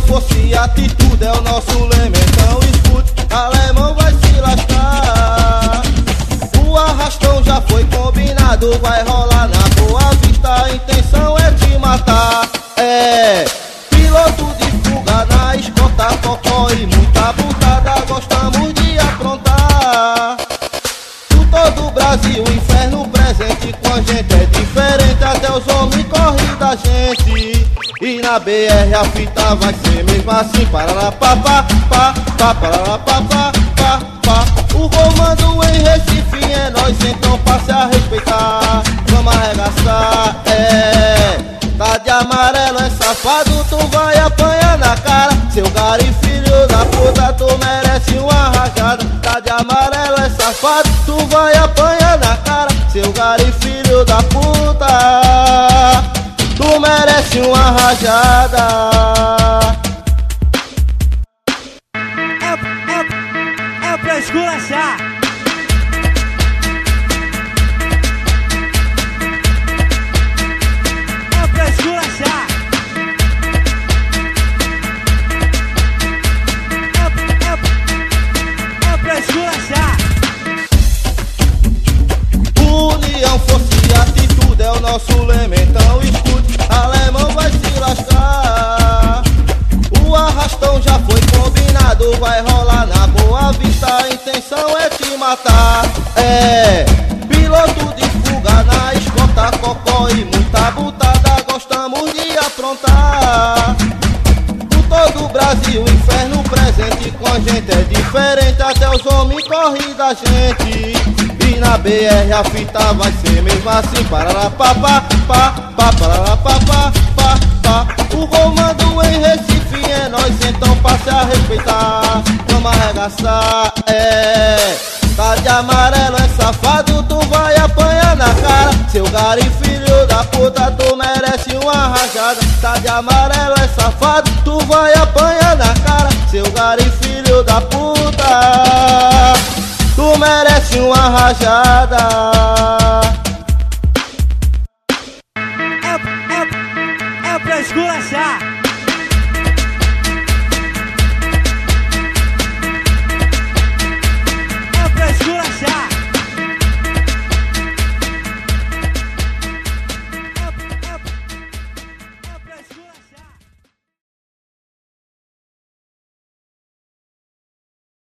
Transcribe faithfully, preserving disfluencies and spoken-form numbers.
força e atitude é o nosso lema, então escute, alemão vai se lascar. O arrastão já foi combinado, vai rolar na Boa Vista, a intenção é te matar. É, piloto de fuga na escota, cocó e muita butada, gostamos de aprontar. Por todo o Brasil, inferno presente, com a gente é diferente, até os homens correm da gente. E na B R a fita vai ser mesmo assim, parará pá pá pá pá, parará pá pá pá pá. O comando em Recife é nós, então passe a respeitar. Vamos arregaçar, é. Tá de amarelo é safado, tu vai apanhar na cara. Seu gari filho da puta, tu merece uma rajada. Tá de amarelo é safado, tu vai apanhar na cara. Seu gari filho da puta, tu merece uma rajada. É, é, é pra esculachar. É pra esculachar. É, é, é pra esculachar. União, força e atitude é o nosso lema, então escute, alemão vai se lascar. O arrastão já foi combinado, vai rolar na Boa Vista, a intenção é te matar. É, piloto de fuga na escota, cocó e muita butada, gostamos de aprontar. Por todo o Brasil, inferno presente, com a gente é diferente, até os homens correm da gente. E na B R a fita vai ser mesmo assim, parará pá pá pá pá, parará pá pá pá pá. O comando em Recife é nós, então passe a respeitar. Vamos arregaçar, é. Tá de amarelo é safado, tu vai apanhar na cara. Seu gari filho da puta, tu merece uma rajada. Tá de amarelo é safado, tu vai apanhar na cara. Seu gari filho da puta, tu merece uma rajada.